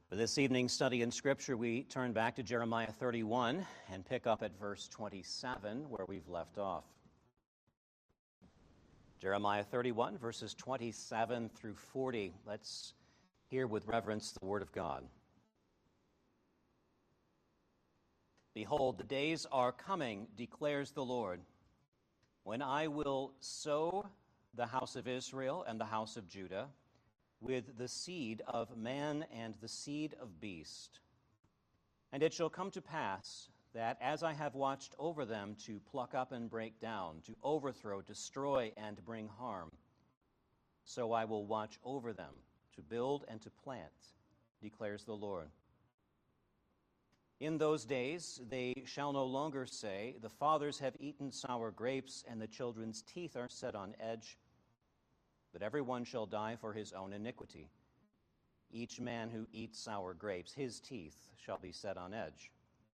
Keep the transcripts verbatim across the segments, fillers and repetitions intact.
For this evening's study in Scripture, we turn back to Jeremiah thirty-one and pick up at verse twenty-seven, where we've left off. Jeremiah thirty-one, verses twenty-seven through forty. Let's hear with reverence the Word of God. Behold, the days are coming, declares the Lord, when I will sow the house of Israel and the house of Judah with the seed of man and the seed of beast. And it shall come to pass that as I have watched over them to pluck up and break down, to overthrow, destroy, and bring harm, so I will watch over them to build and to plant, declares the Lord. In those days they shall no longer say, the fathers have eaten sour grapes, and the children's teeth are set on edge. But everyone shall die for his own iniquity. Each man who eats sour grapes, his teeth shall be set on edge.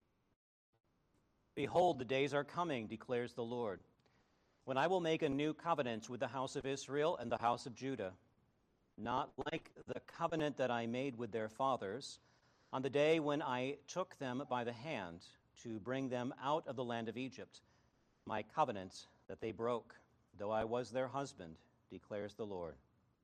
Behold, the days are coming, declares the Lord, when I will make a new covenant with the house of Israel and the house of Judah, not like the covenant that I made with their fathers on the day when I took them by the hand to bring them out of the land of Egypt, my covenant that they broke, though I was their husband, declares the Lord.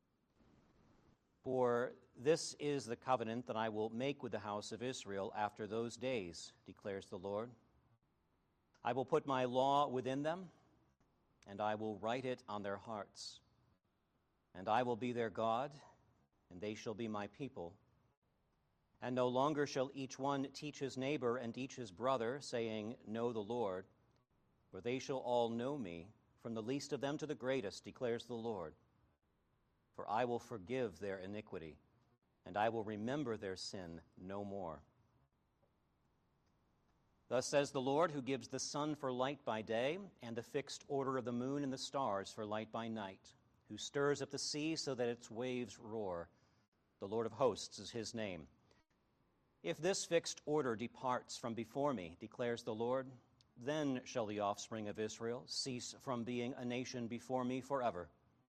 For this is the covenant that I will make with the house of Israel after those days, declares the Lord. I will put my law within them, and I will write it on their hearts. And I will be their God, and they shall be my people. And no longer shall each one teach his neighbor and teach his brother, saying, Know the Lord, for they shall all know me, from the least of them to the greatest, declares the Lord. For I will forgive their iniquity, and I will remember their sin no more. Thus says the Lord, who gives the sun for light by day, and the fixed order of the moon and the stars for light by night, who stirs up the sea so that its waves roar. The Lord of hosts is his name. If this fixed order departs from before me, declares the Lord, then shall the offspring of Israel cease from being a nation before me forever.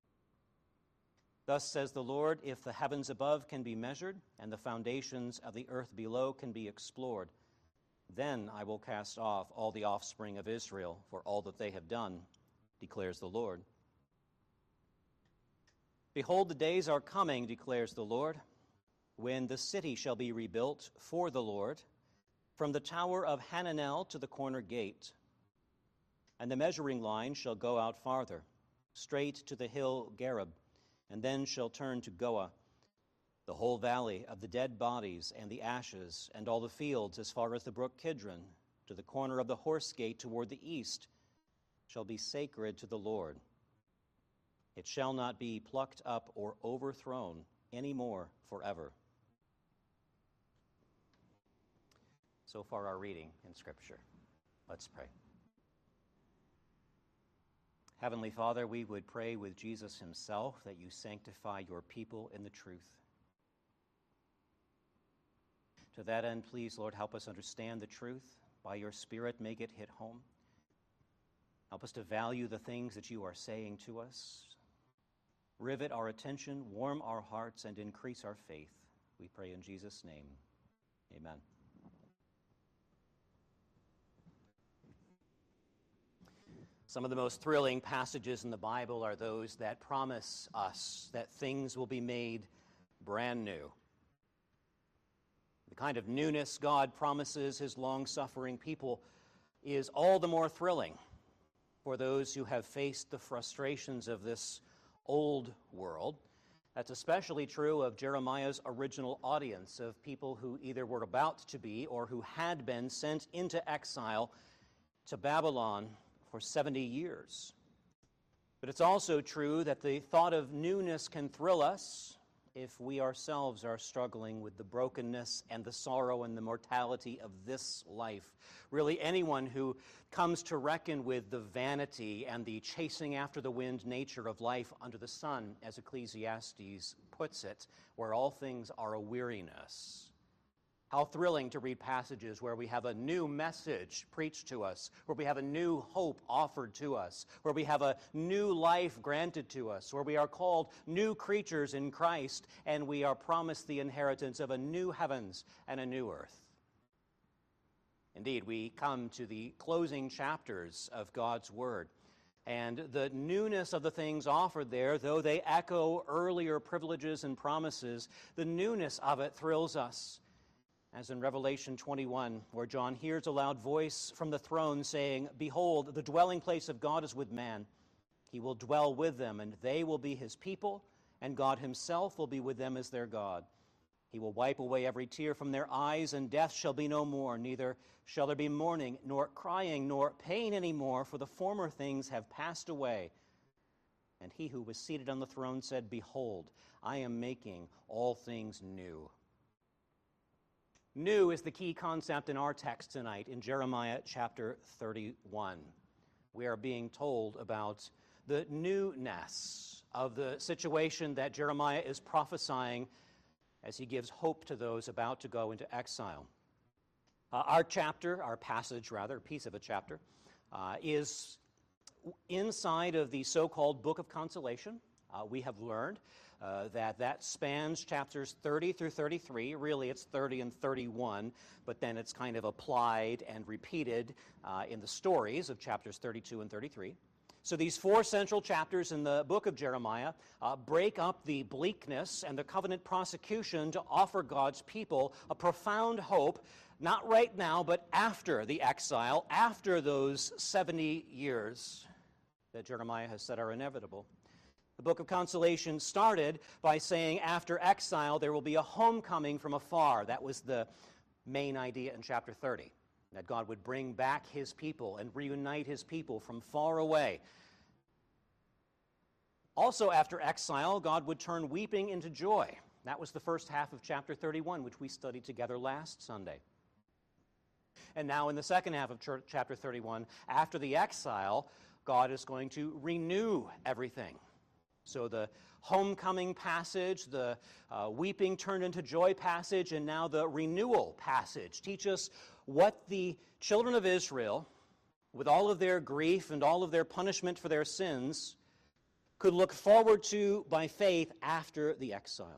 Thus says the Lord, if the heavens above can be measured, and the foundations of the earth below can be explored, then I will cast off all the offspring of Israel for all that they have done, declares the Lord. Behold, the days are coming, declares the Lord, when the city shall be rebuilt for the Lord, from the tower of Hananel to the corner gate. And the measuring line shall go out farther, straight to the hill Gareb, and then shall turn to Goah, the whole valley of the dead bodies and the ashes, and all the fields as far as the brook Kidron, to the corner of the horse gate toward the east, shall be sacred to the Lord. It shall not be plucked up or overthrown any more forever. So far our reading in Scripture. Let's pray. Heavenly Father, we would pray with Jesus himself that you sanctify your people in the truth. To that end, please, Lord, help us understand the truth. By your Spirit, make it hit home. Help us to value the things that you are saying to us. Rivet our attention, warm our hearts, and increase our faith. We pray in Jesus' name. Amen. Some of the most thrilling passages in the Bible are those that promise us that things will be made brand new. The kind of newness God promises his long-suffering people is all the more thrilling for those who have faced the frustrations of this old world. That's especially true of Jeremiah's original audience of people who either were about to be or who had been sent into exile to Babylon for seventy years. But it's also true that the thought of newness can thrill us if we ourselves are struggling with the brokenness and the sorrow and the mortality of this life. Really, anyone who comes to reckon with the vanity and the chasing after the wind nature of life under the sun, as Ecclesiastes puts it, where all things are a weariness, How thrilling to read passages where we have a new message preached to us, where we have a new hope offered to us, where we have a new life granted to us, where we are called new creatures in Christ, and we are promised the inheritance of a new heavens and a new earth. Indeed, we come to the closing chapters of God's Word, and the newness of the things offered there, though they echo earlier privileges and promises, the newness of it thrills us. As in Revelation twenty-one, where John hears a loud voice from the throne saying, "Behold, the dwelling place of God is with man. He will dwell with them, and they will be his people, and God himself will be with them as their God. He will wipe away every tear from their eyes, and death shall be no more. Neither shall there be mourning, nor crying, nor pain any more, for the former things have passed away." And he who was seated on the throne said, "Behold, I am making all things new." New is the key concept in our text tonight in Jeremiah chapter thirty-one. We are being told about the newness of the situation that Jeremiah is prophesying as he gives hope to those about to go into exile. Uh, our chapter, our passage rather, a piece of a chapter, uh, is inside of the so-called Book of Consolation. Uh, we have learned uh, that that spans chapters thirty through thirty-three. Really, it's thirty and thirty-one, but then it's kind of applied and repeated uh, in the stories of chapters thirty-two and thirty-three. So these four central chapters in the book of Jeremiah uh, break up the bleakness and the covenant prosecution to offer God's people a profound hope, not right now, but after the exile, after those seventy years that Jeremiah has said are inevitable. The Book of Consolation started by saying after exile there will be a homecoming from afar. That was the main idea in chapter thirty, that God would bring back his people and reunite his people from far away. Also after exile, God would turn weeping into joy. That was the first half of chapter thirty-one, which we studied together last Sunday. And now in the second half of chapter thirty-one, after the exile, God is going to renew everything. So the homecoming passage, the uh, weeping turned into joy passage, and now the renewal passage teach us what the children of Israel, with all of their grief and all of their punishment for their sins, could look forward to by faith after the exile.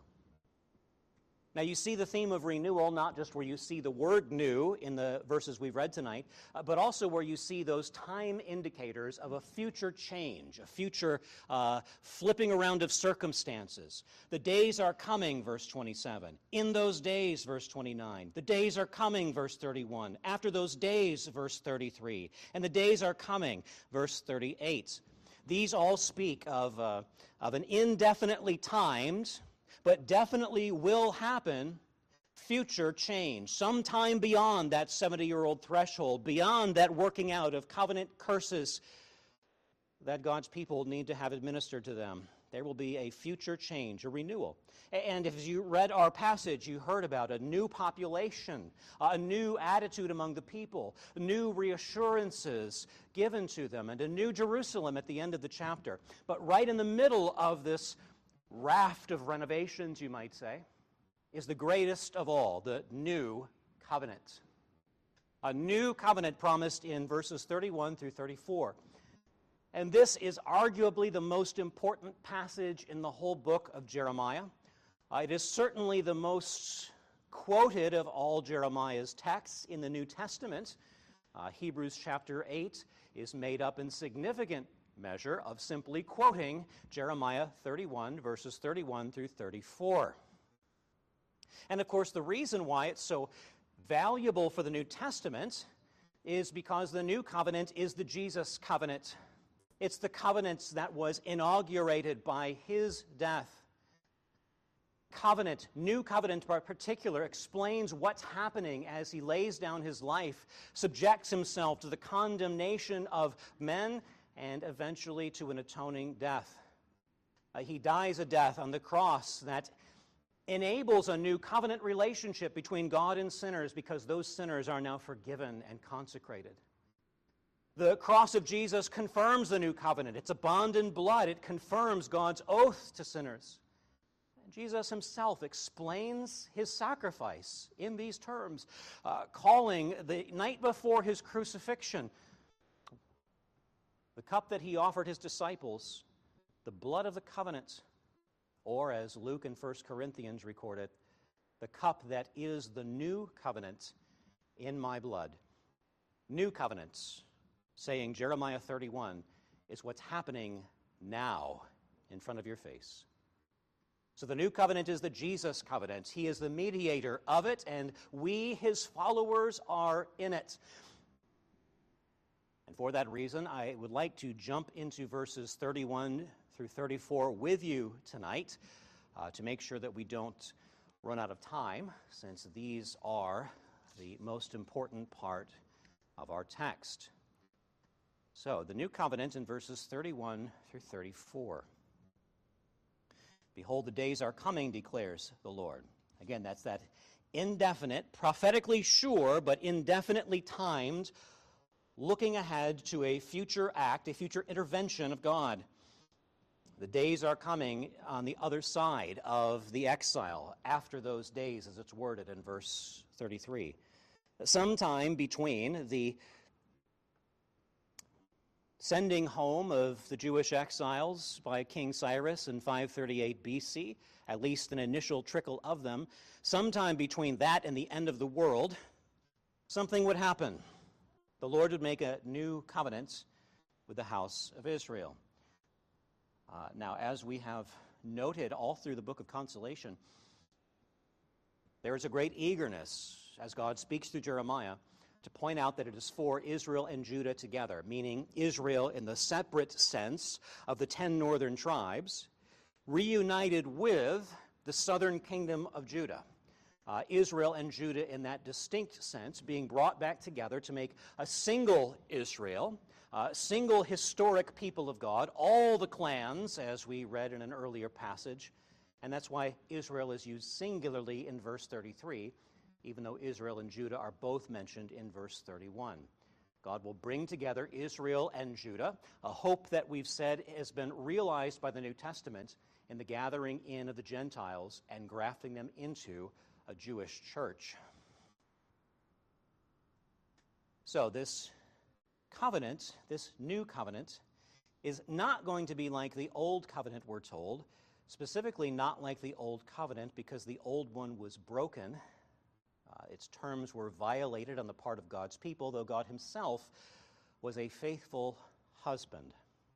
Now you see the theme of renewal not just where you see the word new in the verses we've read tonight, uh, but also where you see those time indicators of a future change, a future uh, flipping around of circumstances. The days are coming, verse twenty-seven. In those days, verse twenty-nine. The days are coming, verse thirty-one. After those days, verse thirty-three. And the days are coming, verse thirty-eight. These all speak of, uh, of an indefinitely timed, but definitely will happen, future change, sometime beyond that seventy-year-old threshold, beyond that working out of covenant curses that God's people need to have administered to them. There will be a future change, a renewal. And if you read our passage, you heard about a new population, a new attitude among the people, new reassurances given to them, and a new Jerusalem at the end of the chapter. But right in the middle of this raft of renovations, you might say, is the greatest of all, the new covenant. A new covenant promised in verses thirty-one through thirty-four. And this is arguably the most important passage in the whole book of Jeremiah. Uh, it is certainly the most quoted of all Jeremiah's texts in the New Testament. Uh, Hebrews chapter eight is made up in significant measure of simply quoting Jeremiah thirty-one, verses thirty-one through thirty-four. And of course, the reason why it's so valuable for the New Testament is because the new covenant is the Jesus covenant. It's the covenant that was inaugurated by his death. Covenant, new covenant in particular, explains what's happening as he lays down his life, subjects himself to the condemnation of men, and eventually to an atoning death. Uh, he dies a death on the cross that enables a new covenant relationship between God and sinners because those sinners are now forgiven and consecrated. The cross of Jesus confirms the new covenant. It's a bond in blood. It confirms God's oath to sinners. Jesus himself explains his sacrifice in these terms, uh, calling the night before his crucifixion the cup that he offered his disciples the blood of the covenant, or as Luke and First Corinthians record it, the cup that is the new covenant in my blood. New covenants, saying Jeremiah thirty-one, is what's happening now in front of your face. So the new covenant is the Jesus covenant. He is the mediator of it, and we, his followers, are in it. And for that reason, I would like to jump into verses thirty-one through thirty-four with you tonight uh, to make sure that we don't run out of time, since these are the most important part of our text. So, the new covenant in verses thirty-one through thirty-four. Behold, the days are coming, declares the Lord. Again, that's that indefinite, prophetically sure, but indefinitely timed, looking ahead to a future act, a future intervention of God. The days are coming on the other side of the exile, after those days, as it's worded in verse thirty-three. Sometime between the sending home of the Jewish exiles by King Cyrus in five thirty-eight B C, at least an initial trickle of them, sometime between that and the end of the world, something would happen. The Lord would make a new covenant with the house of Israel. Uh, now, as we have noted all through the book of Consolation, there is a great eagerness, as God speaks through Jeremiah, to point out that it is for Israel and Judah together, meaning Israel in the separate sense of the ten northern tribes, reunited with the southern kingdom of Judah. Uh, Israel and Judah in that distinct sense being brought back together to make a single Israel, a single historic people of God, all the clans, as we read in an earlier passage. And that's why Israel is used singularly in verse thirty-three, even though Israel and Judah are both mentioned in verse thirty-one. God will bring together Israel and Judah, a hope that we've said has been realized by the New Testament in the gathering in of the Gentiles and grafting them into a Jewish church. So this covenant, this new covenant, is not going to be like the old covenant, we're told, specifically not like the old covenant because the old one was broken. Uh, its terms were violated on the part of God's people, though God himself was a faithful husband.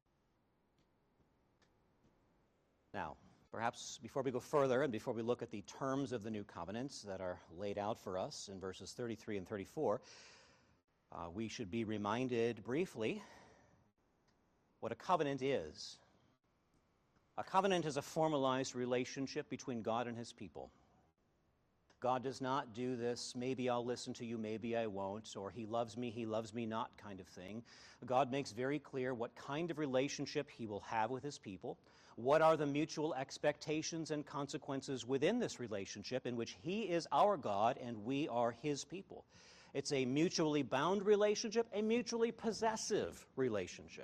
Now, perhaps before we go further and before we look at the terms of the new covenants that are laid out for us in verses thirty-three and thirty-four, uh, we should be reminded briefly what a covenant is. A covenant is a formalized relationship between God and his people. God does not do this, maybe I'll listen to you, maybe I won't, or he loves me, he loves me not kind of thing. God makes very clear what kind of relationship he will have with his people, what are the mutual expectations and consequences within this relationship in which he is our God and we are his people. It's a mutually bound relationship, a mutually possessive relationship.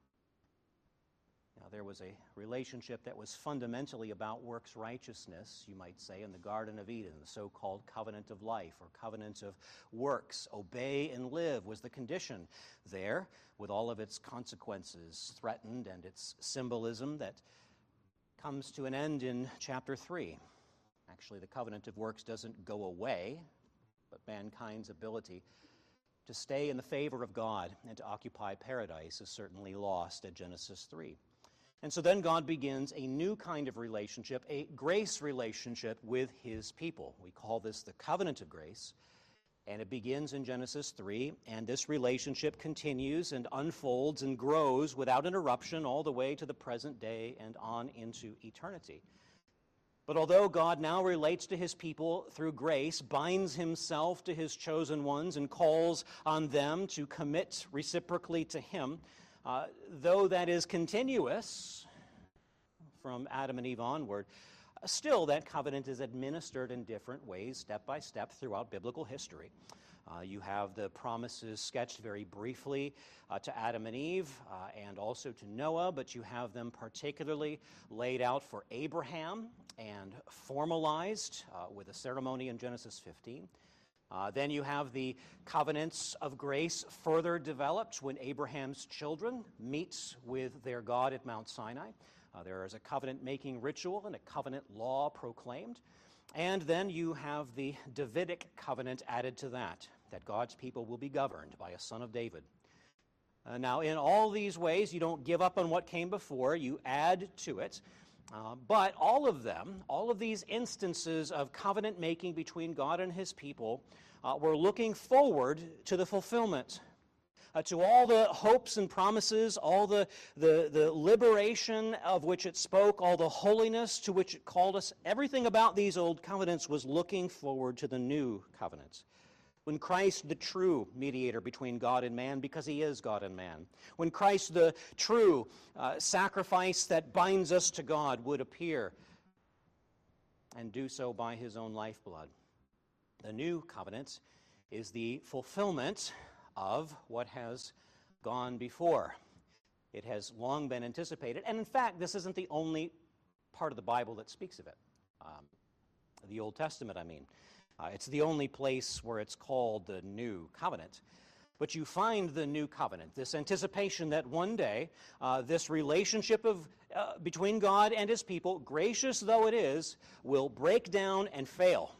Now, there was a relationship that was fundamentally about works righteousness, you might say, in the Garden of Eden, the so-called covenant of life or covenant of works. Obey and live was the condition there, with all of its consequences threatened and its symbolism that comes to an end in chapter three. Actually, the covenant of works doesn't go away, but mankind's ability to stay in the favor of God and to occupy paradise is certainly lost at Genesis three. And so then God begins a new kind of relationship, a grace relationship with his people. We call this the covenant of grace, and it begins in Genesis three, and this relationship continues and unfolds and grows without interruption all the way to the present day and on into eternity. But although God now relates to his people through grace, binds himself to his chosen ones, and calls on them to commit reciprocally to him, Uh, though that is continuous from Adam and Eve onward, uh, still that covenant is administered in different ways, step by step, throughout biblical history. Uh, you have the promises sketched very briefly uh, to Adam and Eve uh, and also to Noah, but you have them particularly laid out for Abraham and formalized uh, with a ceremony in Genesis fifteen. Uh, then you have the covenants of grace further developed when Abraham's children meet with their God at Mount Sinai. Uh, there is a covenant-making ritual and a covenant law proclaimed. And then you have the Davidic covenant added to that, that God's people will be governed by a son of David. Uh, now, in all these ways, you don't give up on what came before, you add to it. Uh, but all of them, all of these instances of covenant making between God and his people, uh, were looking forward to the fulfillment, uh, to all the hopes and promises, all the, the, the liberation of which it spoke, all the holiness to which it called us. Everything about these old covenants was looking forward to the new covenants. When Christ, the true mediator between God and man, because he is God and man, when Christ, the true uh, sacrifice that binds us to God, would appear and do so by his own lifeblood. The new covenant is the fulfillment of what has gone before. It has long been anticipated, and in fact, this isn't the only part of the Bible that speaks of it. Um, the Old Testament, I mean. Uh, it's the only place where it's called the New Covenant. But you find the New Covenant, this anticipation that one day uh, this relationship of uh, between God and his people, gracious though it is, will break down and fail.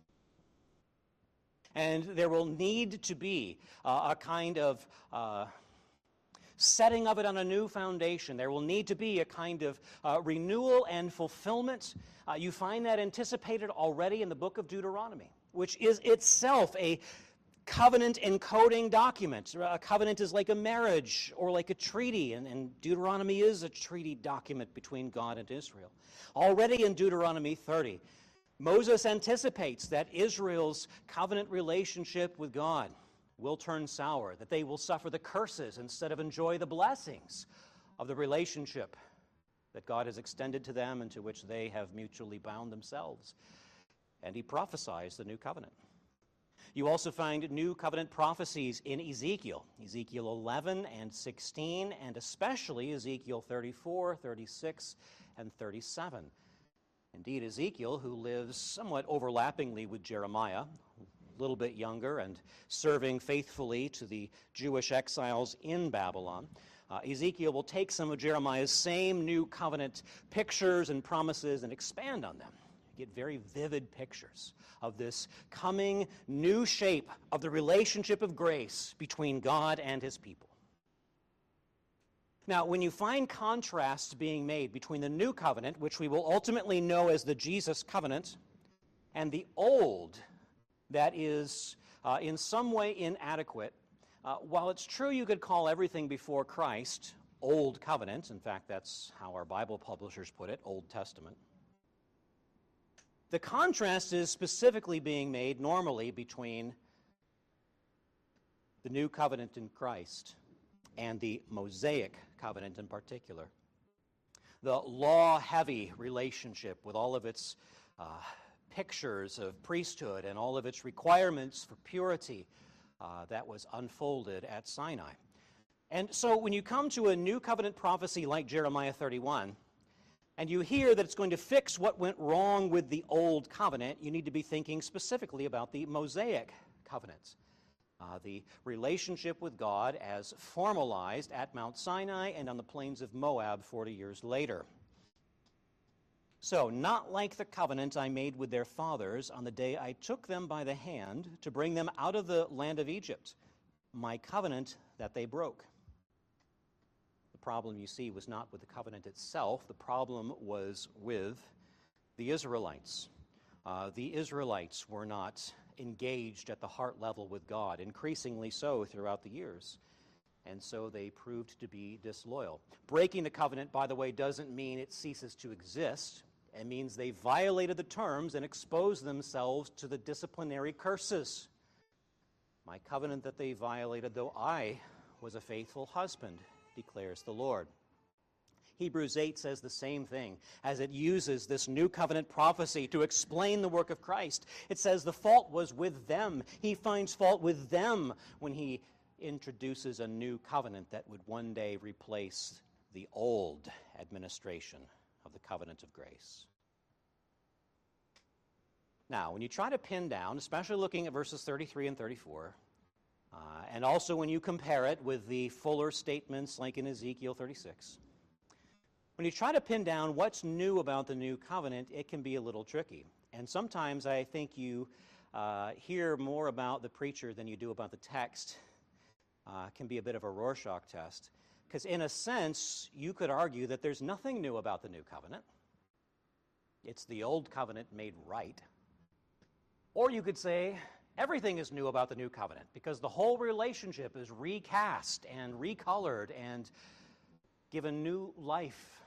And there will need to be uh, a kind of uh, setting of it on a new foundation. There will need to be a kind of uh, renewal and fulfillment. Uh, you find that anticipated already in the book of Deuteronomy, which is itself a covenant encoding document. A covenant is like a marriage or like a treaty, and, and Deuteronomy is a treaty document between God and Israel. Already in Deuteronomy thirty, Moses anticipates that Israel's covenant relationship with God will turn sour, that they will suffer the curses instead of enjoy the blessings of the relationship that God has extended to them and to which they have mutually bound themselves. And he prophesies the new covenant. You also find new covenant prophecies in Ezekiel, Ezekiel eleven and sixteen, and especially Ezekiel thirty-four, thirty-six, and thirty-seven. Indeed, Ezekiel, who lives somewhat overlappingly with Jeremiah, a little bit younger and serving faithfully to the Jewish exiles in Babylon, uh, Ezekiel will take some of Jeremiah's same new covenant pictures and promises and expand on them. You get very vivid pictures of this coming new shape of the relationship of grace between God and his people. Now, when you find contrasts being made between the new covenant, which we will ultimately know as the Jesus covenant, and the old, that is uh, in some way inadequate, uh, while it's true you could call everything before Christ Old Covenant, in fact, that's how our Bible publishers put it, Old Testament, the contrast is specifically being made normally between the new covenant in Christ and the Mosaic covenant in particular. The law-heavy relationship with all of its uh, pictures of priesthood and all of its requirements for purity uh, that was unfolded at Sinai. And so when you come to a new covenant prophecy like Jeremiah thirty-one, and you hear that it's going to fix what went wrong with the old covenant, you need to be thinking specifically about the Mosaic covenants. Uh, the relationship with God as formalized at Mount Sinai and on the plains of Moab forty years later. So, not like the covenant I made with their fathers on the day I took them by the hand to bring them out of the land of Egypt, my covenant that they broke. The problem, you see, was not with the covenant itself. The problem was with the Israelites. Uh, the Israelites were not engaged at the heart level with God, increasingly so throughout the years. And so they proved to be disloyal. Breaking the covenant, by the way, doesn't mean it ceases to exist. It means they violated the terms and exposed themselves to the disciplinary curses. My covenant that they violated, though I was a faithful husband, declares the Lord. Hebrews eight says the same thing as it uses this new covenant prophecy to explain the work of Christ. It says the fault was with them. He finds fault with them when he introduces a new covenant that would one day replace the old administration of the covenant of grace. Now, when you try to pin down, especially looking at verses thirty-three and thirty-four, uh, and also when you compare it with the fuller statements like in Ezekiel thirty-six, when you try to pin down what's new about the new covenant, it can be a little tricky. And sometimes I think you uh, hear more about the preacher than you do about the text. Uh, can be a bit of a Rorschach test. Because in a sense, you could argue that there's nothing new about the new covenant. It's the old covenant made right. Or you could say everything is new about the new covenant because the whole relationship is recast and recolored and given new life.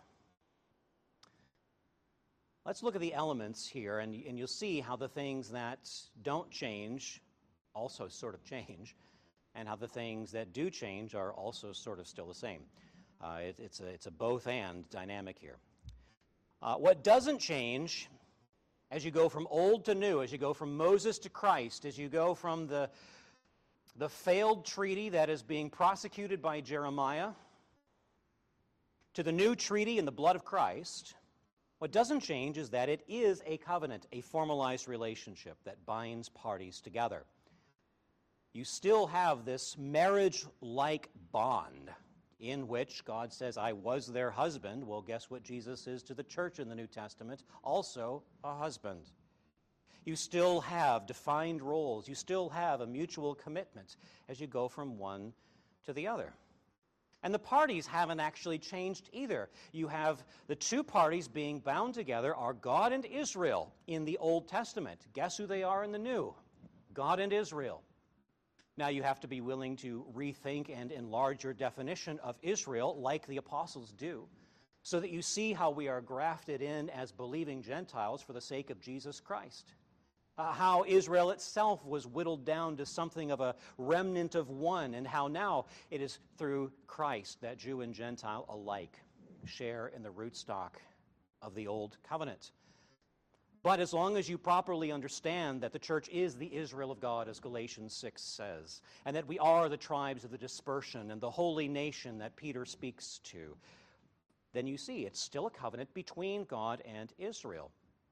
Let's look at the elements here, and, and you'll see how the things that don't change also sort of change, and how the things that do change are also sort of still the same. Uh, it, it's, a, it's a both-and dynamic here. Uh, what doesn't change as you go from old to new, as you go from Moses to Christ, as you go from the, the failed treaty that is being prosecuted by Jeremiah to the new treaty in the blood of Christ, what doesn't change is that it is a covenant, a formalized relationship that binds parties together. You still have this marriage-like bond in which God says, I was their husband. Well, guess what Jesus is to the church in the New Testament? Also a husband. You still have defined roles. You still have a mutual commitment as you go from one to the other. And the parties haven't actually changed either. You have the two parties being bound together are God and Israel in the Old Testament. Guess who they are in the New? God and Israel. Now you have to be willing to rethink and enlarge your definition of Israel like the apostles do, so that you see how we are grafted in as believing Gentiles for the sake of Jesus Christ. Uh, how Israel itself was whittled down to something of a remnant of one, and how now it is through Christ that Jew and Gentile alike share in the rootstock of the old covenant. But as long as you properly understand that the church is the Israel of God, as Galatians six says, and that we are the tribes of the dispersion and the holy nation that Peter speaks to, then you see it's still a covenant between God and Israel.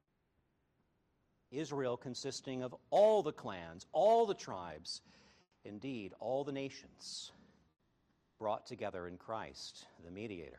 Israel consisting of all the clans, all the tribes, indeed, all the nations brought together in Christ, the mediator.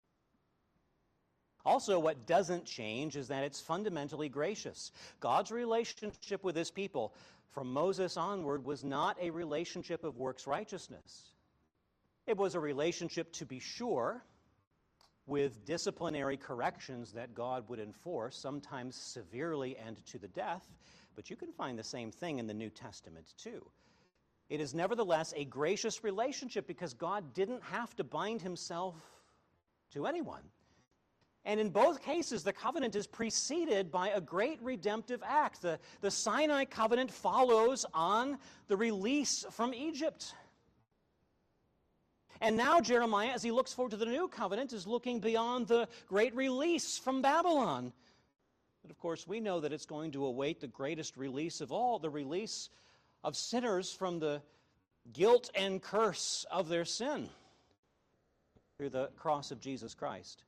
Also, what doesn't change is that it's fundamentally gracious. God's relationship with his people from Moses onward was not a relationship of works righteousness. It was a relationship, to be sure, with disciplinary corrections that God would enforce, sometimes severely and to the death, but you can find the same thing in the New Testament too. It is nevertheless a gracious relationship because God didn't have to bind himself to anyone. And in both cases, the covenant is preceded by a great redemptive act. The, the Sinai covenant follows on the release from Egypt. And now Jeremiah, as he looks forward to the new covenant, is looking beyond the great release from Babylon. But of course, we know that it's going to await the greatest release of all, the release of sinners from the guilt and curse of their sin through the cross of Jesus Christ.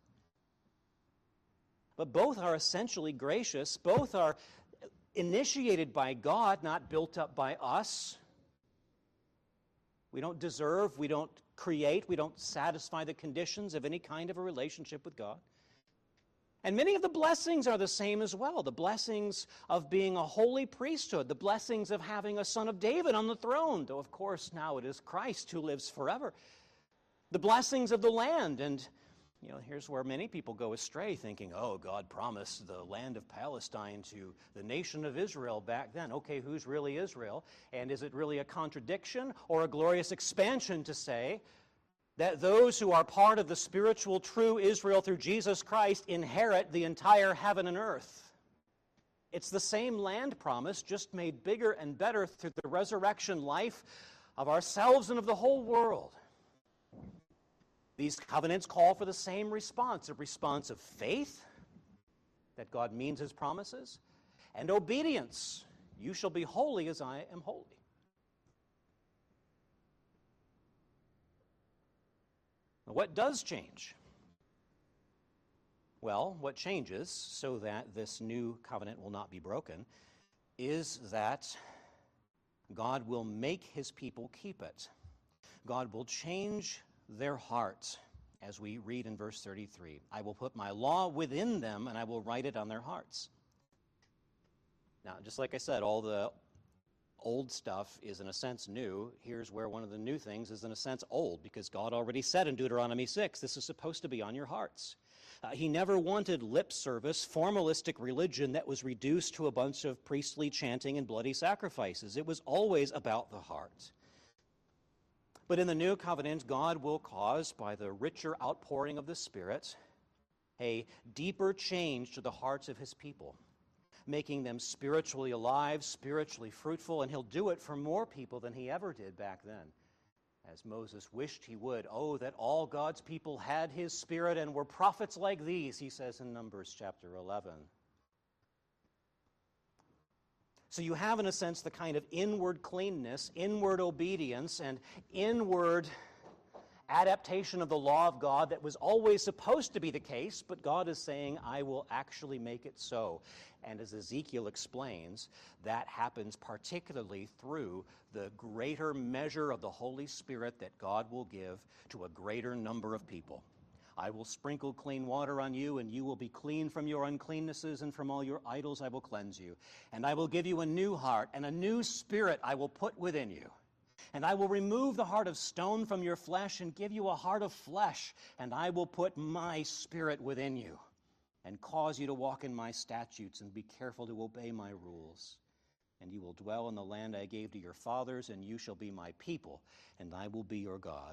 But both are essentially gracious. Both are initiated by God, not built up by us. We don't deserve, we don't create, we don't satisfy the conditions of any kind of a relationship with God. And many of the blessings are the same as well. The blessings of being a holy priesthood, the blessings of having a son of David on the throne, though of course now it is Christ who lives forever. The blessings of the land, and you know, here's where many people go astray, thinking, oh, God promised the land of Palestine to the nation of Israel back then. Okay, who's really Israel? And is it really a contradiction or a glorious expansion to say that those who are part of the spiritual true Israel through Jesus Christ inherit the entire heaven and earth? It's the same land promise, just made bigger and better through the resurrection life of ourselves and of the whole world. These covenants call for the same response, a response of faith, that God means his promises, and obedience. You shall be holy as I am holy. Now, what does change? Well, what changes so that this new covenant will not be broken is that God will make his people keep it. God will change their hearts, as we read in verse thirty-three. I will put my law within them, and I will write it on their hearts. Now, just like I said, all the old stuff is in a sense new. Here's where one of the new things is in a sense old, because God already said in Deuteronomy six, this is supposed to be on your hearts. Uh, he never wanted lip service, formalistic religion that was reduced to a bunch of priestly chanting and bloody sacrifices. It was always about the heart. But in the new covenant, God will cause, by the richer outpouring of the Spirit, a deeper change to the hearts of his people, making them spiritually alive, spiritually fruitful, and he'll do it for more people than he ever did back then, as Moses wished he would. Oh, that all God's people had his Spirit and were prophets like these, he says in Numbers chapter eleven. So you have, in a sense, the kind of inward cleanness, inward obedience, and inward adaptation of the law of God that was always supposed to be the case, but God is saying, I will actually make it so. And as Ezekiel explains, that happens particularly through the greater measure of the Holy Spirit that God will give to a greater number of people. I will sprinkle clean water on you, and you will be clean from your uncleannesses, and from all your idols I will cleanse you. And I will give you a new heart, and a new spirit I will put within you. And I will remove the heart of stone from your flesh and give you a heart of flesh, and I will put my Spirit within you and cause you to walk in my statutes and be careful to obey my rules. And you will dwell in the land I gave to your fathers, and you shall be my people, and I will be your God.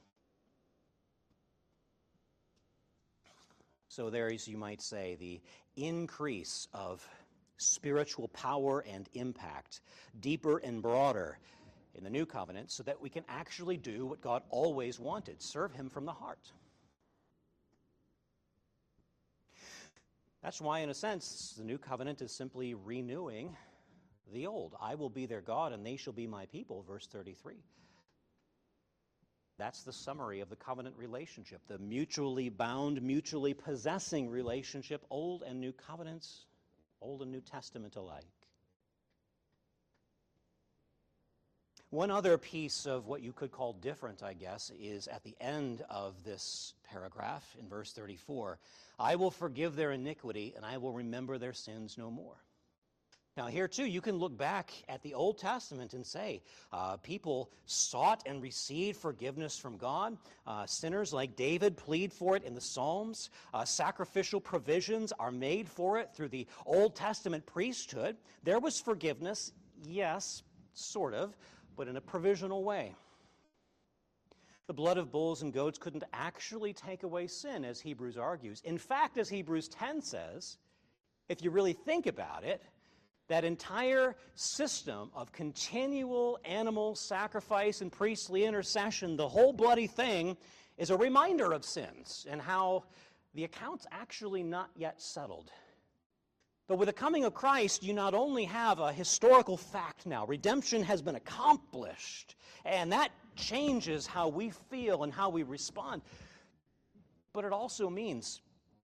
So there is, you might say, the increase of spiritual power and impact, deeper and broader in the new covenant, so that we can actually do what God always wanted, serve him from the heart. That's why, in a sense, the new covenant is simply renewing the old. I will be their God, and they shall be my people, verse thirty-three. That's the summary of the covenant relationship, the mutually bound, mutually possessing relationship, Old and New Covenants, Old and New Testament alike. One other piece of what you could call different, I guess, is at the end of this paragraph in verse thirty-four. I will forgive their iniquity, and I will remember their sins no more. Now here too, you can look back at the Old Testament and say, uh, people sought and received forgiveness from God. Uh, sinners like David plead for it in the Psalms. Uh, sacrificial provisions are made for it through the Old Testament priesthood. There was forgiveness, yes, sort of, but in a provisional way. The blood of bulls and goats couldn't actually take away sin, as Hebrews argues. In fact, as Hebrews ten says, if you really think about it, that entire system of continual animal sacrifice and priestly intercession, the whole bloody thing, is a reminder of sins and how the account's actually not yet settled. But with the coming of Christ, you not only have a historical fact now, redemption has been accomplished, and that changes how we feel and how we respond, but it also means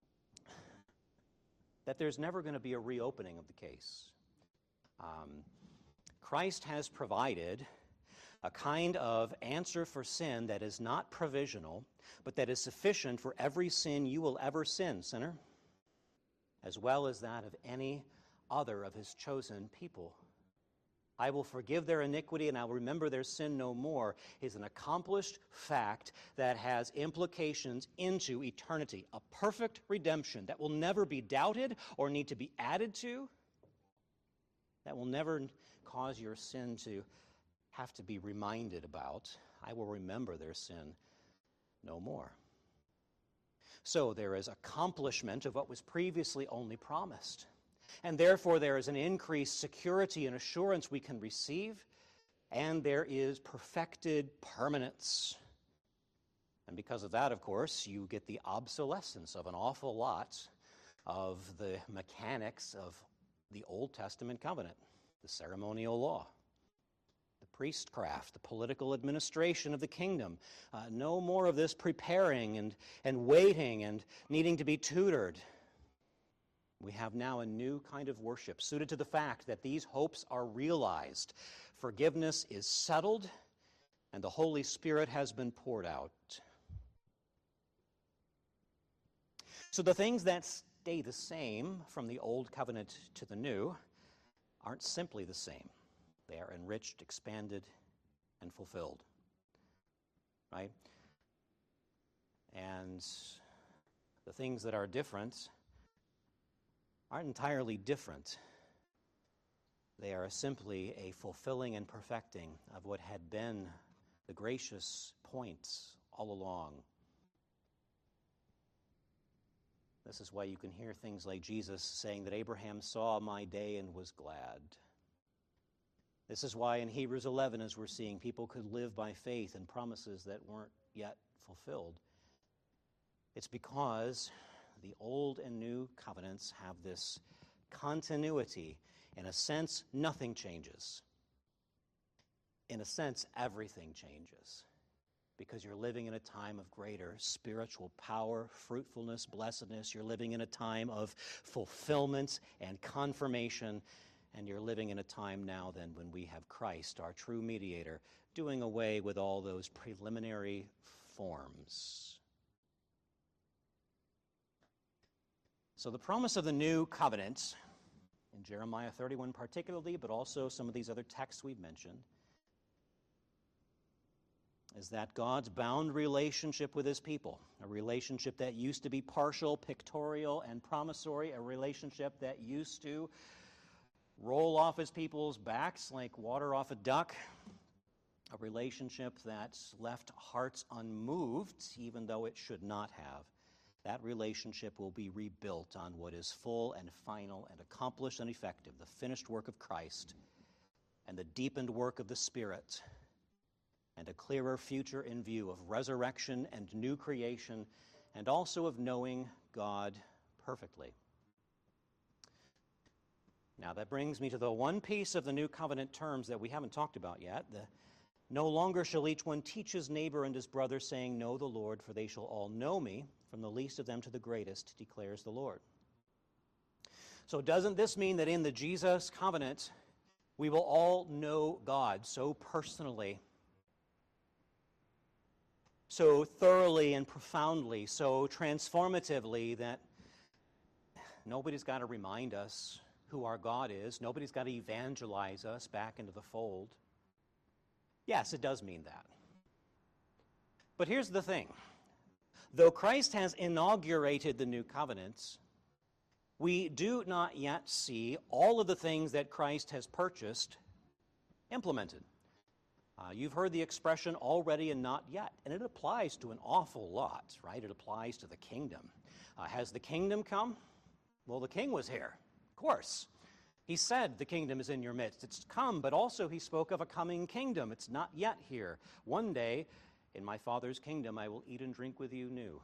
that there's never going to be a reopening of the case. Um, Christ has provided a kind of answer for sin that is not provisional, but that is sufficient for every sin you will ever sin, sinner, as well as that of any other of his chosen people. I will forgive their iniquity and I will remember their sin no more is an accomplished fact that has implications into eternity, a perfect redemption that will never be doubted or need to be added to, that will never cause your sin to have to be reminded about. I will remember their sin no more. So there is accomplishment of what was previously only promised. And therefore there is an increased security and assurance we can receive, and there is perfected permanence. And because of that, of course, you get the obsolescence of an awful lot of the mechanics of the Old Testament covenant, the ceremonial law, the priestcraft, the political administration of the kingdom. Uh, no more of this preparing and, and waiting and needing to be tutored. We have now a new kind of worship suited to the fact that these hopes are realized. Forgiveness is settled, and the Holy Spirit has been poured out. So the things that stay the same from the old covenant to the new aren't simply the same. They are enriched, expanded, and fulfilled. Right? And the things that are different aren't entirely different. They are simply a fulfilling and perfecting of what had been the gracious point all along. This is why you can hear things like Jesus saying that Abraham saw my day and was glad. This is why in Hebrews eleven, as we're seeing, people could live by faith in promises that weren't yet fulfilled. It's because the old and new covenants have this continuity. In a sense, nothing changes. In a sense, everything changes. Because you're living in a time of greater spiritual power, fruitfulness, blessedness. You're living in a time of fulfillment and confirmation. And you're living in a time now then when we have Christ, our true mediator, doing away with all those preliminary forms. So the promise of the new covenant, in Jeremiah thirty-one particularly, but also some of these other texts we've mentioned, is that God's bound relationship with his people, a relationship that used to be partial, pictorial, and promissory, a relationship that used to roll off his people's backs like water off a duck, a relationship that left hearts unmoved, even though it should not have. That relationship will be rebuilt on what is full and final and accomplished and effective, the finished work of Christ and the deepened work of the Spirit, and a clearer future in view of resurrection and new creation, and also of knowing God perfectly. Now that brings me to the one piece of the new covenant terms that we haven't talked about yet. The no longer shall each one teach his neighbor and his brother, saying, know the Lord, for they shall all know me, from the least of them to the greatest, declares the Lord. So doesn't this mean that in the Jesus covenant, we will all know God so personally, so thoroughly and profoundly, so transformatively that nobody's got to remind us who our God is. Nobody's got to evangelize us back into the fold. Yes, it does mean that. But here's the thing. Though Christ has inaugurated the new covenants, we do not yet see all of the things that Christ has purchased implemented. Uh, you've heard the expression already and not yet, and it applies to an awful lot, right? It applies to the kingdom. Uh, has the kingdom come? Well, the king was here, of course. He said, the kingdom is in your midst. It's come, but also he spoke of a coming kingdom. It's not yet here. One day, in my Father's kingdom, I will eat and drink with you new.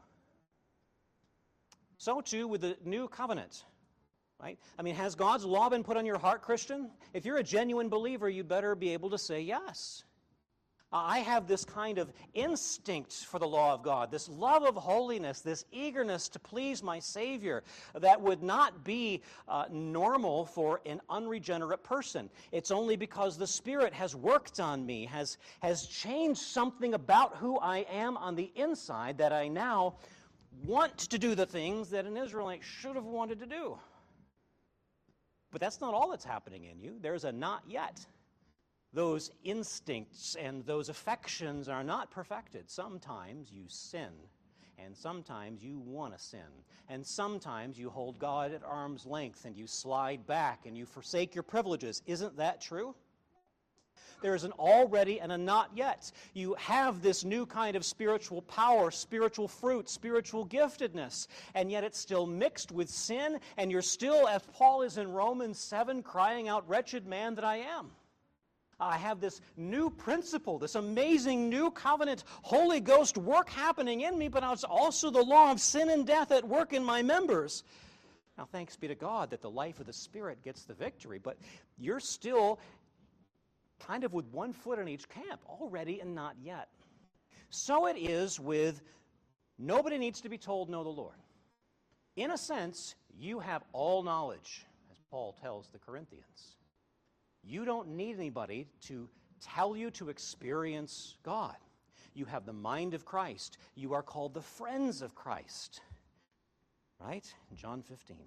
So too with the new covenant, right? I mean, has God's law been put on your heart, Christian? If you're a genuine believer, you better be able to say yes. I have this kind of instinct for the law of God, this love of holiness, this eagerness to please my Savior that would not be uh, normal for an unregenerate person. It's only because the Spirit has worked on me, has, has changed something about who I am on the inside that I now want to do the things that an Israelite should have wanted to do. But that's not all that's happening in you. There's a not yet. Those instincts and those affections are not perfected. Sometimes you sin, and sometimes you want to sin, and sometimes you hold God at arm's length and you slide back and you forsake your privileges. Isn't that true? There is an already and a not yet. You have this new kind of spiritual power, spiritual fruit, spiritual giftedness, and yet it's still mixed with sin, and you're still, as Paul is in Romans seven, crying out, wretched man that I am. I have this new principle, this amazing new covenant, Holy Ghost work happening in me, but it's also the law of sin and death at work in my members. Now, thanks be to God that the life of the Spirit gets the victory, but you're still kind of with one foot in each camp, already and not yet. So it is with nobody needs to be told, know the Lord. in a sense, you have all knowledge, as Paul tells the Corinthians. You don't need anybody to tell you to experience God. You have the mind of Christ. You are called the friends of Christ. Right? In John fifteen.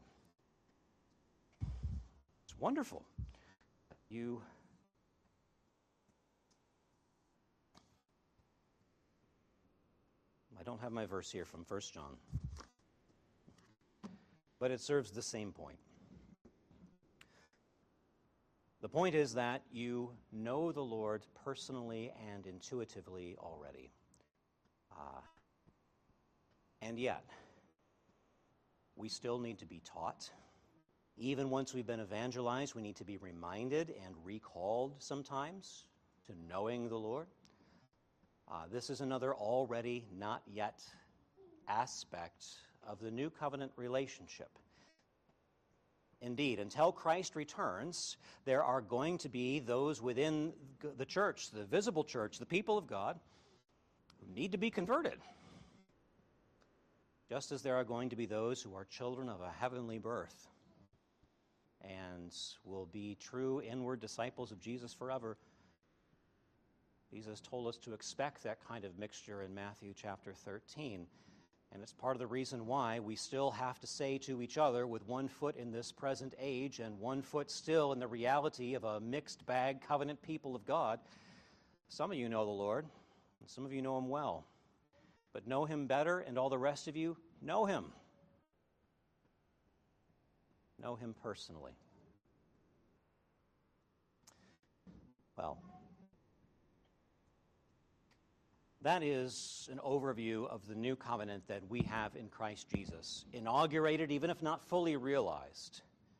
It's wonderful. You I don't have my verse here from First John, but it serves the same point. The point is that you know the Lord personally and intuitively already. Uh, and yet, we still need to be taught. Even once we've been evangelized, we need to be reminded and recalled sometimes to knowing the Lord. Uh, this is another already not yet aspect of the new covenant relationship. Indeed, until Christ returns, there are going to be those within the church, the visible church, the people of God, who need to be converted. Just as there are going to be those who are children of a heavenly birth and will be true inward disciples of Jesus forever. Jesus told us to expect that kind of mixture in Matthew chapter thirteen. And it's part of the reason why we still have to say to each other, with one foot in this present age and one foot still in the reality of a mixed bag covenant people of God, some of you know the Lord, and some of you know him well. But know him better, and all the rest of you, know him. Know him personally. Well, that is an overview of the new covenant that we have in Christ Jesus, inaugurated, even if not fully realized.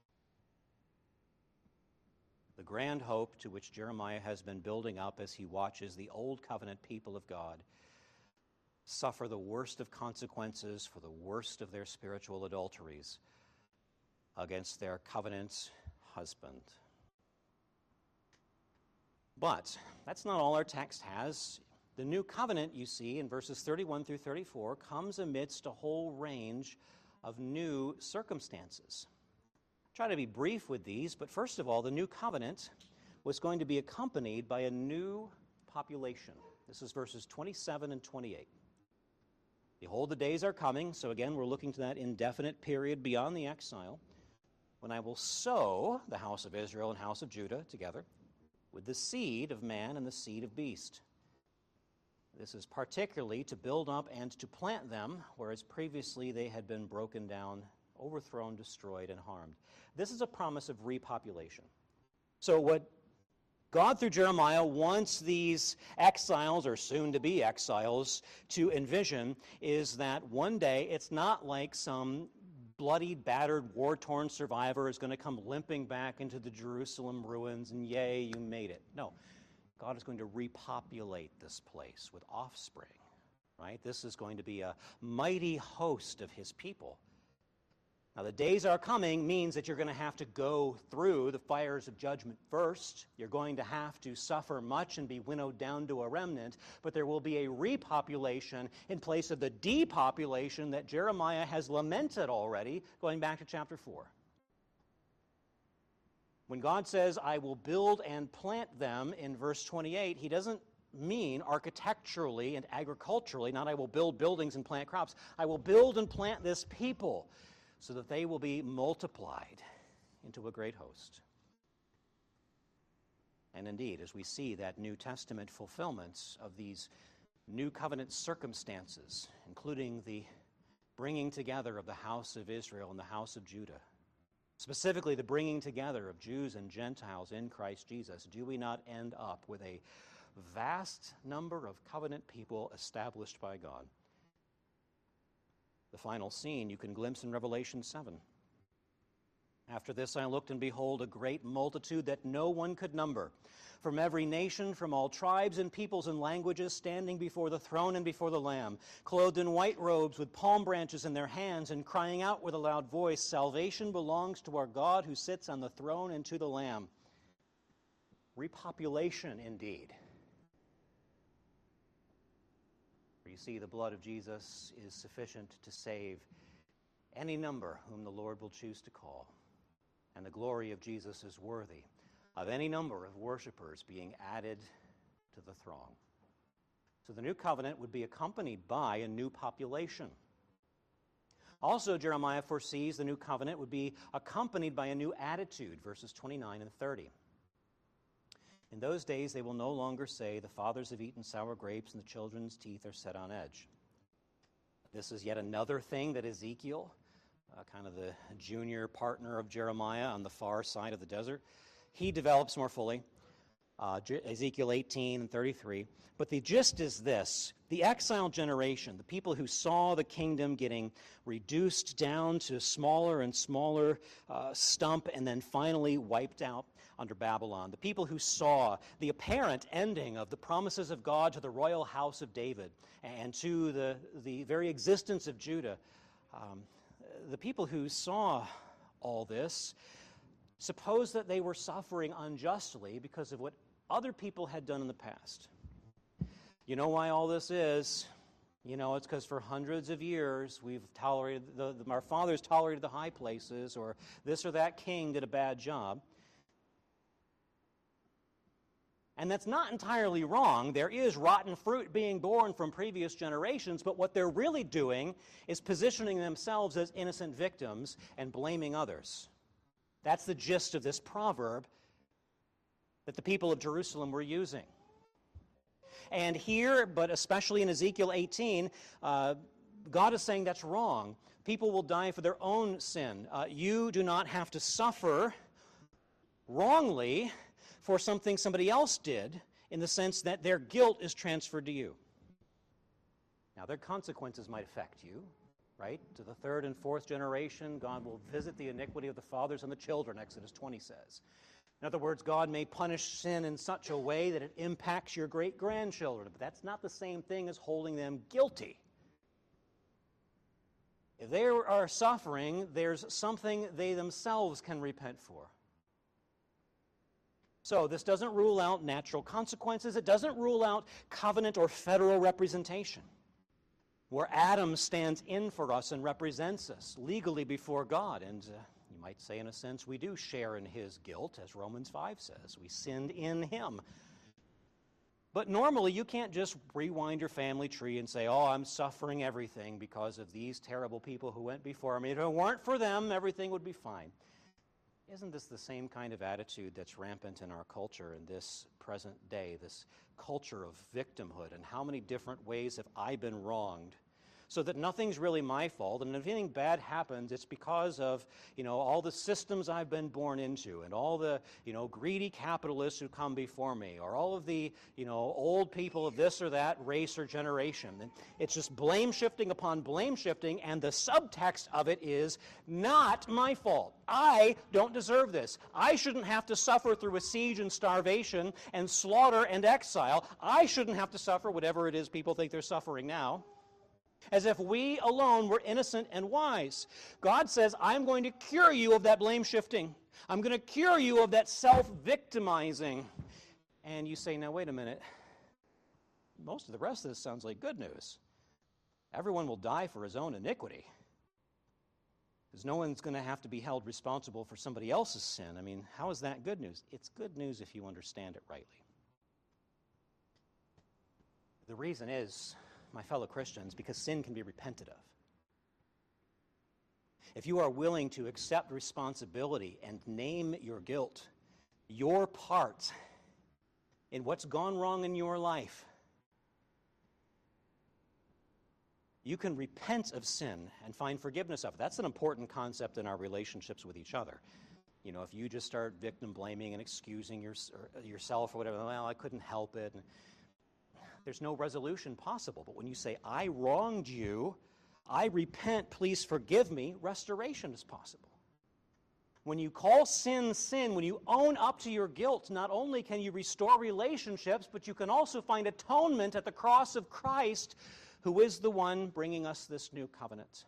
The grand hope to which Jeremiah has been building up as he watches the old covenant people of God suffer the worst of consequences for the worst of their spiritual adulteries against their covenant husband. But that's not all our text has. The new covenant, you see, in verses thirty-one through thirty-four, comes amidst a whole range of new circumstances. I'll try to be brief with these, but first of all, the new covenant was going to be accompanied by a new population. This is verses twenty-seven and twenty-eight. Behold, the days are coming, so again, we're looking to that indefinite period beyond the exile, when I will sow the house of Israel and house of Judah together with the seed of man and the seed of beast. This is particularly to build up and to plant them, whereas previously they had been broken down, overthrown, destroyed, and harmed. This is a promise of repopulation. So what God, through Jeremiah, wants these exiles, or soon-to-be exiles, to envision is that one day it's not like some bloodied, battered, war-torn survivor is going to come limping back into the Jerusalem ruins and, yay, you made it. No. God is going to repopulate this place with offspring, right? This is going to be a mighty host of his people. Now, the days are coming means that you're going to have to go through the fires of judgment first. You're going to have to suffer much and be winnowed down to a remnant, but there will be a repopulation in place of the depopulation that Jeremiah has lamented already, going back to chapter four. When God says, I will build and plant them in verse twenty-eight, he doesn't mean architecturally and agriculturally, not I will build buildings and plant crops. I will build and plant this people so that they will be multiplied into a great host. And indeed, as we see that New Testament fulfillments of these new covenant circumstances, including the bringing together of the house of Israel and the house of Judah, specifically the bringing together of Jews and Gentiles in Christ Jesus, do we not end up with a vast number of covenant people established by God? The final scene you can glimpse in Revelation seven. After this I looked, and behold, a great multitude that no one could number, from every nation, from all tribes and peoples and languages, standing before the throne and before the Lamb, clothed in white robes with palm branches in their hands, and crying out with a loud voice, Salvation belongs to our God who sits on the throne and to the Lamb. Repopulation, indeed. For you see, the blood of Jesus is sufficient to save any number whom the Lord will choose to call. And the glory of Jesus is worthy of any number of worshipers being added to the throng. So the new covenant would be accompanied by a new population. Also, Jeremiah foresees the new covenant would be accompanied by a new attitude, verses twenty-nine and thirty. In those days they will no longer say, the fathers have eaten sour grapes and the children's teeth are set on edge. This is yet another thing that Ezekiel, uh, kind of the junior partner of Jeremiah on the far side of the desert, he develops more fully. Uh, Ezekiel eighteen and thirty-three. But the gist is this: the exiled generation, the people who saw the kingdom getting reduced down to smaller and smaller uh, stump and then finally wiped out under Babylon, the people who saw the apparent ending of the promises of God to the royal house of David and to the, the very existence of Judah, um, the people who saw all this, suppose that they were suffering unjustly because of what other people had done in the past. You know why all this is? You know, it's because for hundreds of years we've tolerated, the, the, our fathers tolerated the high places, or this or that king did a bad job. And that's not entirely wrong. There is rotten fruit being born from previous generations, but what they're really doing is positioning themselves as innocent victims and blaming others. That's the gist of this proverb that the people of Jerusalem were using. And here, but especially in Ezekiel eighteen, uh, God is saying that's wrong. People will die for their own sin. Uh, you do not have to suffer wrongly for something somebody else did, in the sense that their guilt is transferred to you. Now, their consequences might affect you, right? To the third and fourth generation, God will visit the iniquity of the fathers and the children, Exodus twenty says. In other words, God may punish sin in such a way that it impacts your great-grandchildren, but that's not the same thing as holding them guilty. If they are suffering, there's something they themselves can repent for. So this doesn't rule out natural consequences. It doesn't rule out covenant or federal representation, where Adam stands in for us and represents us legally before God. And uh, you might say, in a sense, we do share in his guilt, as Romans five says. We sinned in him. But normally, you can't just rewind your family tree and say, oh, I'm suffering everything because of these terrible people who went before me. If it weren't for them, everything would be fine. Isn't this the same kind of attitude that's rampant in our culture in this present day, this culture of victimhood? And how many different ways have I been wronged? So that nothing's really my fault, and if anything bad happens, it's because of, you know, all the systems I've been born into, and all the, you know, greedy capitalists who come before me, or all of the, you know, old people of this or that race or generation. And it's just blame shifting upon blame shifting, and the subtext of it is not my fault. I don't deserve this. I shouldn't have to suffer through a siege and starvation and slaughter and exile. I shouldn't have to suffer whatever it is people think they're suffering now. As if we alone were innocent and wise. God says, I'm going to cure you of that blame shifting. I'm going to cure you of that self-victimizing. And you say, now wait a minute. Most of the rest of this sounds like good news. Everyone will die for his own iniquity. Because no one's going to have to be held responsible for somebody else's sin. I mean, how is that good news? It's good news if you understand it rightly. The reason is, my fellow Christians, because sin can be repented of. If you are willing to accept responsibility and name your guilt, your part in what's gone wrong in your life, you can repent of sin and find forgiveness of it. That's an important concept in our relationships with each other. You know, if you just start victim blaming and excusing your, or yourself or whatever, well, I couldn't help it, and there's no resolution possible. But when you say, I wronged you, I repent, please forgive me, restoration is possible. When you call sin sin, when you own up to your guilt, not only can you restore relationships, but you can also find atonement at the cross of Christ, who is the one bringing us this new covenant.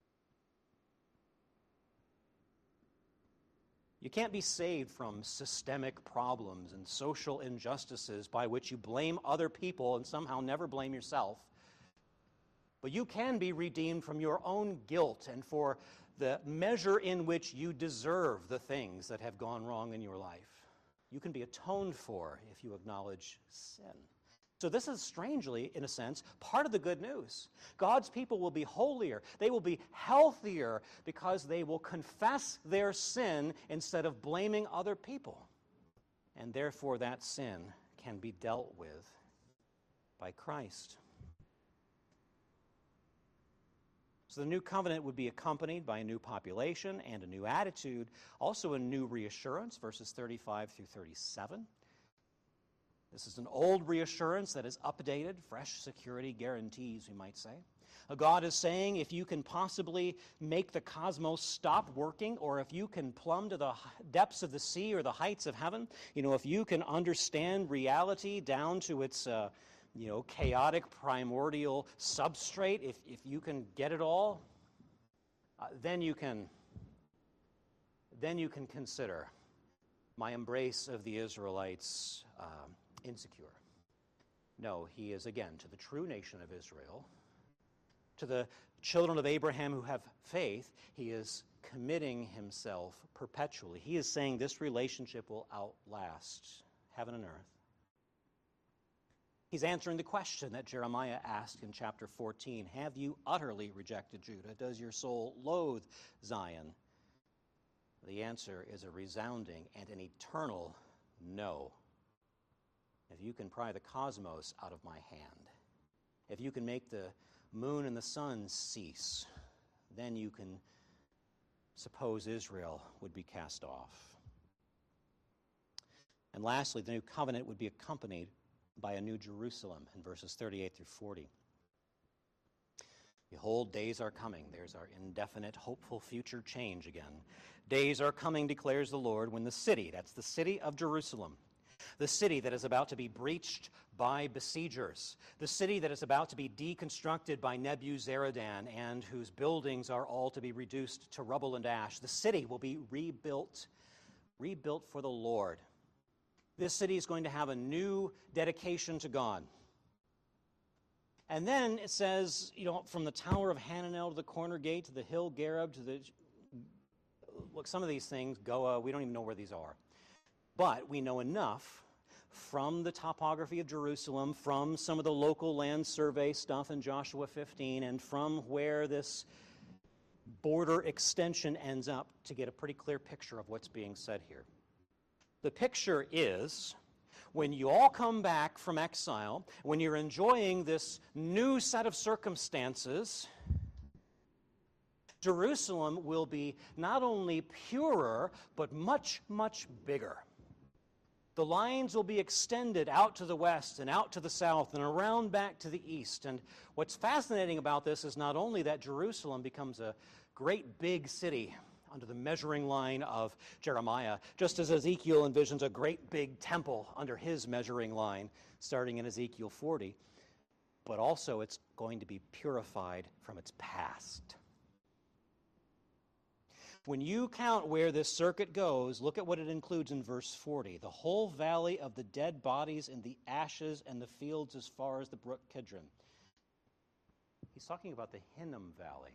You can't be saved from systemic problems and social injustices by which you blame other people and somehow never blame yourself. But you can be redeemed from your own guilt and for the measure in which you deserve the things that have gone wrong in your life. You can be atoned for if you acknowledge sin. So this is strangely, in a sense, part of the good news. God's people will be holier. They will be healthier because they will confess their sin instead of blaming other people. And therefore that sin can be dealt with by Christ. So the new covenant would be accompanied by a new population and a new attitude, also a new reassurance, verses thirty-five through thirty-seven. This is an old reassurance that is updated, fresh security guarantees, we might say. God is saying if you can possibly make the cosmos stop working, or if you can plumb to the depths of the sea or the heights of heaven, you know, if you can understand reality down to its, uh, you know, chaotic primordial substrate, if, if you can get it all, uh, then you can, then you can consider my embrace of the Israelites uh, insecure. No, he is, again, to the true nation of Israel, to the children of Abraham who have faith, he is committing himself perpetually. He is saying this relationship will outlast heaven and earth. He's answering the question that Jeremiah asked in chapter fourteen. Have you utterly rejected Judah? Does your soul loathe Zion? The answer is a resounding and an eternal no. If you can pry the cosmos out of my hand, if you can make the moon and the sun cease, then you can suppose Israel would be cast off. And lastly, the new covenant would be accompanied by a new Jerusalem in verses thirty-eight through forty. Behold, days are coming. There's our indefinite, hopeful future change again. Days are coming, declares the Lord, when the city, that's the city of Jerusalem, the city that is about to be breached by besiegers, the city that is about to be deconstructed by Nebuzaradan and whose buildings are all to be reduced to rubble and ash. The city will be rebuilt, rebuilt for the Lord. This city is going to have a new dedication to God. And then it says, you know, from the Tower of Hananel to the corner gate to the hill Gareb to the... Look, some of these things, Goa, we don't even know where these are. But we know enough from the topography of Jerusalem, from some of the local land survey stuff in Joshua fifteen, and from where this border extension ends up to get a pretty clear picture of what's being said here. The picture is, when you all come back from exile, when you're enjoying this new set of circumstances, Jerusalem will be not only purer, but much, much bigger. The lines will be extended out to the west and out to the south and around back to the east. And what's fascinating about this is not only that Jerusalem becomes a great big city under the measuring line of Jeremiah, just as Ezekiel envisions a great big temple under his measuring line, starting in Ezekiel forty, but also it's going to be purified from its past. When you count where this circuit goes, look at what it includes in verse forty. The whole valley of the dead bodies and the ashes and the fields as far as the brook Kidron. He's talking about the Hinnom Valley.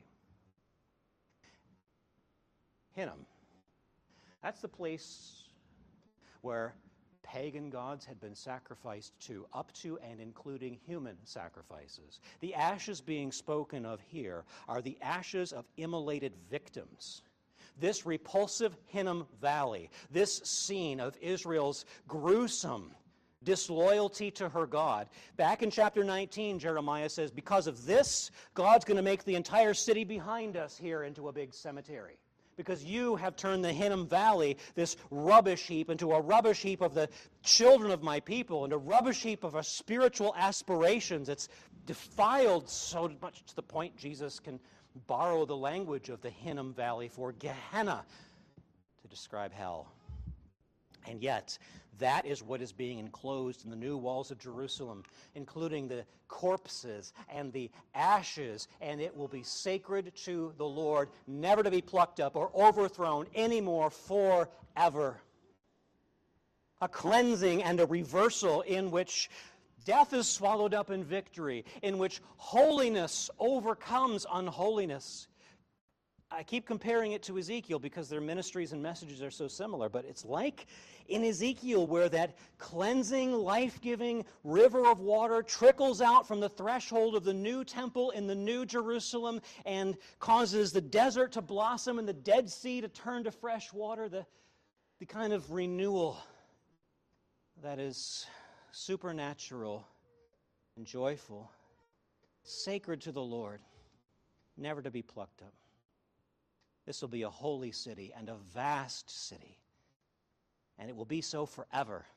Hinnom. That's the place where pagan gods had been sacrificed to, up to and including human sacrifices. The ashes being spoken of here are the ashes of immolated victims. This repulsive Hinnom Valley, this scene of Israel's gruesome disloyalty to her God. Back in chapter nineteen, Jeremiah says, because of this, God's going to make the entire city behind us here into a big cemetery. Because you have turned the Hinnom Valley, this rubbish heap, into a rubbish heap of the children of my people, and a rubbish heap of our spiritual aspirations. It's defiled so much to the point Jesus can borrow the language of the Hinnom Valley for Gehenna to describe hell. And yet, that is what is being enclosed in the new walls of Jerusalem, including the corpses and the ashes, and it will be sacred to the Lord, never to be plucked up or overthrown anymore forever. A cleansing and a reversal in which death is swallowed up in victory, in which holiness overcomes unholiness. I keep comparing it to Ezekiel because their ministries and messages are so similar, but it's like in Ezekiel where that cleansing, life-giving river of water trickles out from the threshold of the new temple in the new Jerusalem and causes the desert to blossom and the Dead Sea to turn to fresh water, the, the kind of renewal that is supernatural and joyful, sacred to the Lord, never to be plucked up. This will be a holy city and a vast city, and it will be so forever.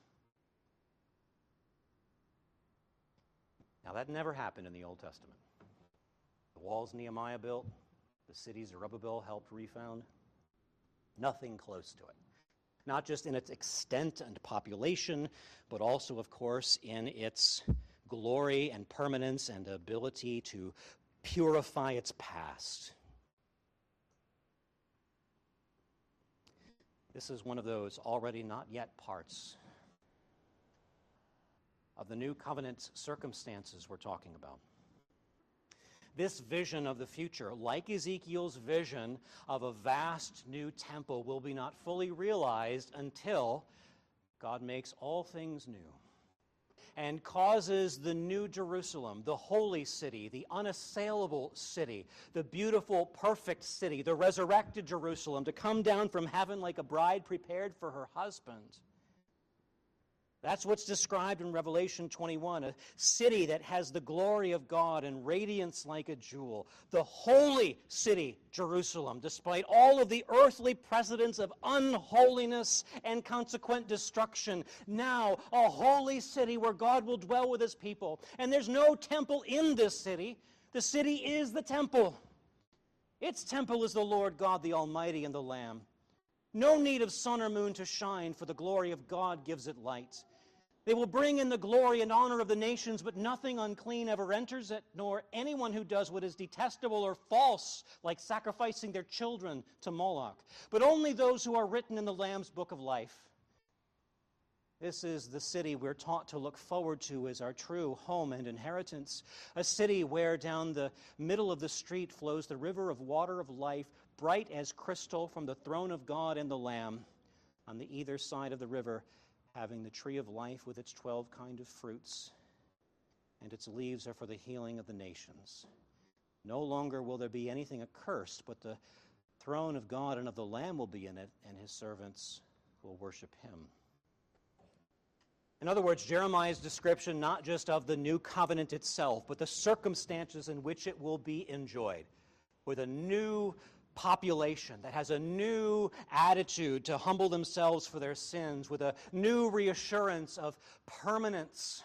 Now, that never happened in the Old Testament. The walls Nehemiah built, the cities Zerubbabel helped refound, nothing close to it. Not just in its extent and population, but also, of course, in its glory and permanence and ability to purify its past. This is one of those already not yet parts of the new covenant circumstances we're talking about. This vision of the future, like Ezekiel's vision of a vast new temple, will be not fully realized until God makes all things new and causes the new Jerusalem, the holy city, the unassailable city, the beautiful, perfect city, the resurrected Jerusalem, to come down from heaven like a bride prepared for her husband. That's what's described in Revelation twenty-one, a city that has the glory of God and radiance like a jewel. The holy city, Jerusalem, despite all of the earthly precedents of unholiness and consequent destruction. Now, a holy city where God will dwell with his people. And there's no temple in this city. The city is the temple. Its temple is the Lord God, the Almighty, and the Lamb. No need of sun or moon to shine, for the glory of God gives it light. They will bring in the glory and honor of the nations, but nothing unclean ever enters it, nor anyone who does what is detestable or false, like sacrificing their children to Moloch, but only those who are written in the Lamb's book of life. This is the city we're taught to look forward to as our true home and inheritance, a city where down the middle of the street flows the river of water of life, bright as crystal from the throne of God and the Lamb. On the either side of the river, having the tree of life with its twelve kind of fruits, and its leaves are for the healing of the nations. No longer will there be anything accursed, but the throne of God and of the Lamb will be in it, and his servants will worship him. In other words, Jeremiah's description not just of the new covenant itself, but the circumstances in which it will be enjoyed, with a new population that has a new attitude to humble themselves for their sins, with a new reassurance of permanence.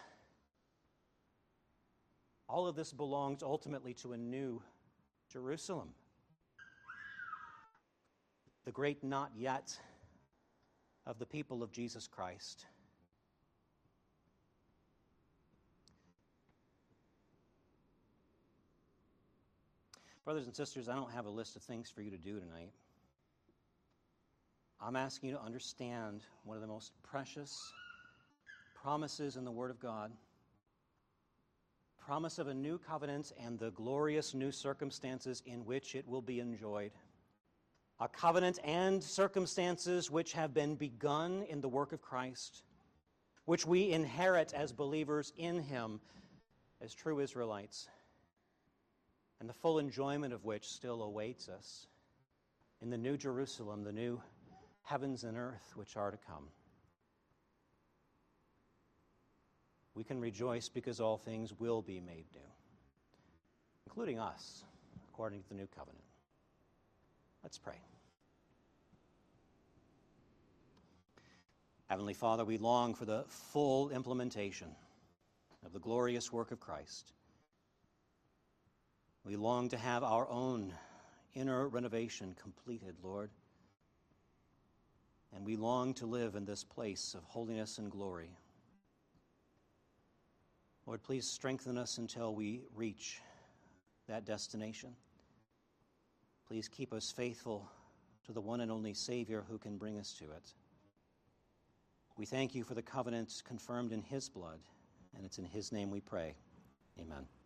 All of this belongs ultimately to a new Jerusalem. The great not yet of the people of Jesus Christ. Brothers and sisters, I don't have a list of things for you to do tonight. I'm asking you to understand one of the most precious promises in the Word of God. Promise of a new covenant and the glorious new circumstances in which it will be enjoyed. A covenant and circumstances which have been begun in the work of Christ, which we inherit as believers in him, as true Israelites, and the full enjoyment of which still awaits us in the new Jerusalem, the new heavens and earth which are to come. We can rejoice because all things will be made new, including us, according to the new covenant. Let's pray. Heavenly Father, we long for the full implementation of the glorious work of Christ. We long to have our own inner renovation completed, Lord. And we long to live in this place of holiness and glory. Lord, please strengthen us until we reach that destination. Please keep us faithful to the one and only Savior who can bring us to it. We thank you for the covenants confirmed in his blood And it's in his name we pray. Amen.